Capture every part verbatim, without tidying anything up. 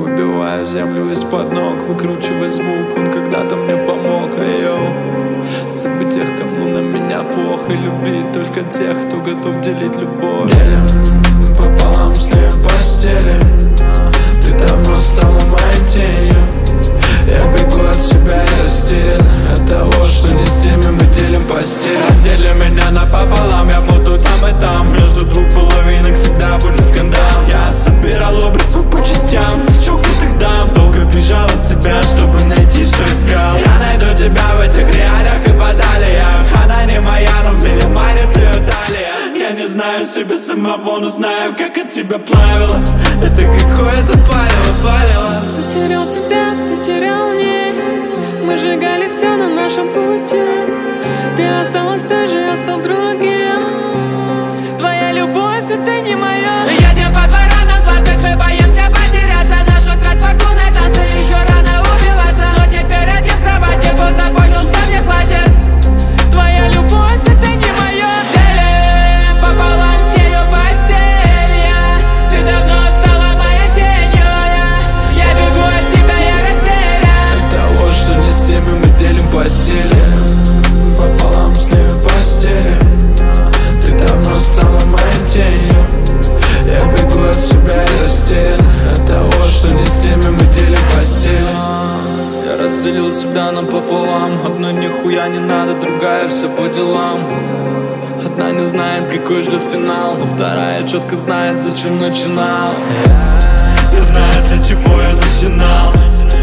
Выбиваю землю из-под ног, выкручивая звук. Он когда-то мне помог, айоу. Забыть тех, кому на меня плохо, и любить только тех, кто готов делить любовь. Делим пополам слева постели. Ты давно стала моей тенью. Я бегу от себя и растерян от того, что не с теми мы делим постель. Раздели меня напополам, я буду там и там. Между двух половинок всегда будет скандал. Я собирал образ свой по частям, с чокнутых дам. Долго бежал от себя, чтобы найти, что искал. Я найду тебя в этих реалиях и баталиях. Она не моя, но меня манит ее талия. Я не знаю себя самого, но знаю, как от тебя плавило. Это какое-то палево, палево. Потерял тебя, потерял нет. Мы сжигали все на нашем пути. Ты осталась той же, я стал другим. Твоя любовь, это не моя. Я тебе по дворам на двадцать, мы боимся потеряться. Наша страсть фортуной танцы, еще рано убиваться. Но теперь один в кровати, поздно понял, что мне хватит. Твоя любовь, это не моя. Делим пополам с нею постель я. Ты давно стала моей тенью. Я, я бегу от тебя, я растерян от того, что не с теми мы делим постель. Пополам с нею постели. Ты давно стала моей тенью. Я бегу от себя и растерян от того, что не с теми мы делим постель. Я разделил себя напополам. Одной нихуя не надо, другая все по делам. Одна не знает, какой ждет финал, но вторая четко знает, зачем начинал. Я знаю, для чего я начинал.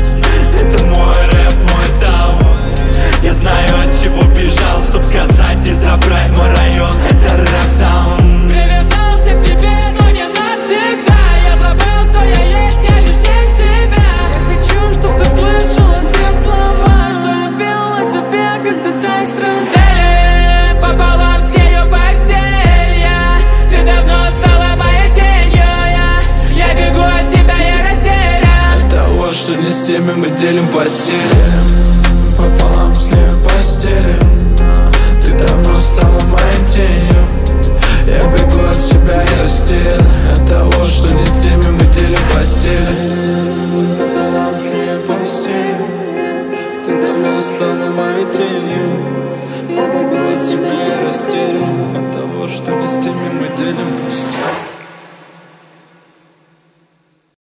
Это мой рэп, мой таун. Я знаю, от чего бежал, чтоб сказать и забрать мой район. Это рэп-таун. Привязался к тебе, но не навсегда. Я забыл, кто я есть, я лишь тень себя. Я хочу, чтоб ты слышала все слова, что я пел о тебе, когда так страдали. Пополам с нею постель я. Ты давно стала моей тенью. Я, я бегу от тебя, я растерян от того, что не с теми мы делим постель. Пополам с нею постели. Ты давно стала моей тенью. Я бегу от себя и растерян от того, что не с теми мы делим постель. Пополам с нею постели. Ты давно стала моей тенью. Я бегу от себя и растерян от того, что не с теми мы делим постель.